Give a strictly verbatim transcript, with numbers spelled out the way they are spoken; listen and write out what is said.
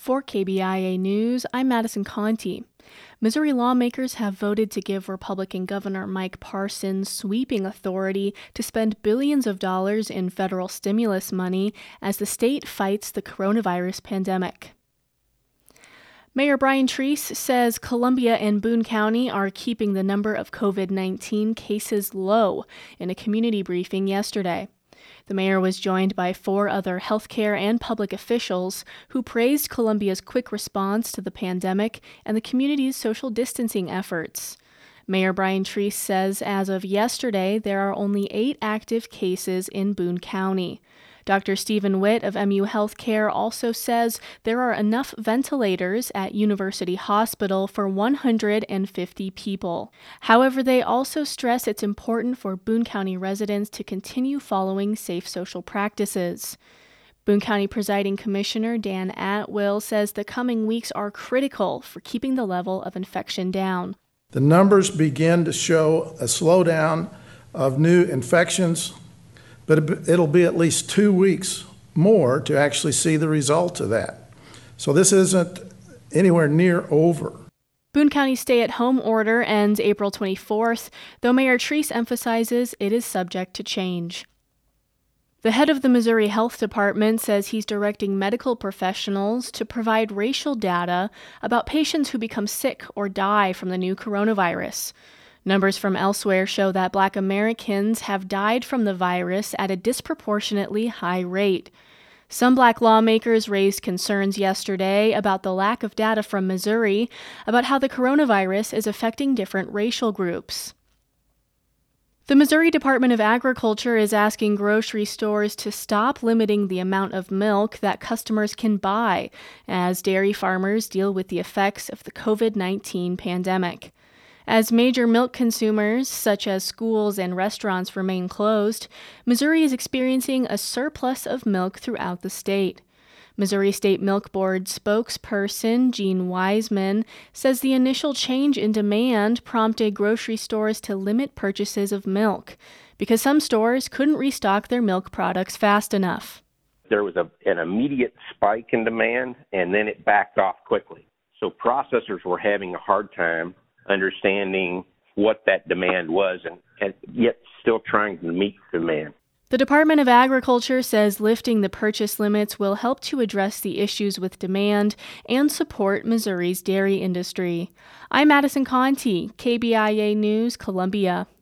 For K B I A News, I'm Madison Conti. Missouri lawmakers have voted to give Republican Governor Mike Parson sweeping authority to spend billions of dollars in federal stimulus money as the state fights the coronavirus pandemic. Mayor Brian Treese says Columbia and Boone County are keeping the number of covid nineteen cases low in a community briefing yesterday. The mayor was joined by four other healthcare and public officials who praised Columbia's quick response to the pandemic and the community's social distancing efforts. Mayor Brian Treese says as of yesterday, there are only eight active cases in Boone County. Doctor Stephen Witt of M U Healthcare also says there are enough ventilators at University Hospital for one hundred fifty people. However, they also stress it's important for Boone County residents to continue following safe social practices. Boone County Presiding Commissioner Dan Atwill says the coming weeks are critical for keeping the level of infection down. The numbers begin to show a slowdown of new infections, but it'll be at least two weeks more to actually see the result of that. So this isn't anywhere near over. Boone County's stay-at-home order ends April twenty-fourth, though Mayor Treese emphasizes it is subject to change. The head of the Missouri Health Department says he's directing medical professionals to provide racial data about patients who become sick or die from the new coronavirus. Numbers from elsewhere show that Black Americans have died from the virus at a disproportionately high rate. Some Black lawmakers raised concerns yesterday about the lack of data from Missouri about how the coronavirus is affecting different racial groups. The Missouri Department of Agriculture is asking grocery stores to stop limiting the amount of milk that customers can buy as dairy farmers deal with the effects of the covid nineteen pandemic. As major milk consumers, such as schools and restaurants, remain closed, Missouri is experiencing a surplus of milk throughout the state. Missouri State Milk Board spokesperson Gene Wiseman says the initial change in demand prompted grocery stores to limit purchases of milk because some stores couldn't restock their milk products fast enough. There was a, an immediate spike in demand, and then it backed off quickly. So processors were having a hard time understanding what that demand was and, and yet still trying to meet demand. The Department of Agriculture says lifting the purchase limits will help to address the issues with demand and support Missouri's dairy industry. I'm Madison Conti, K B I A News, Columbia.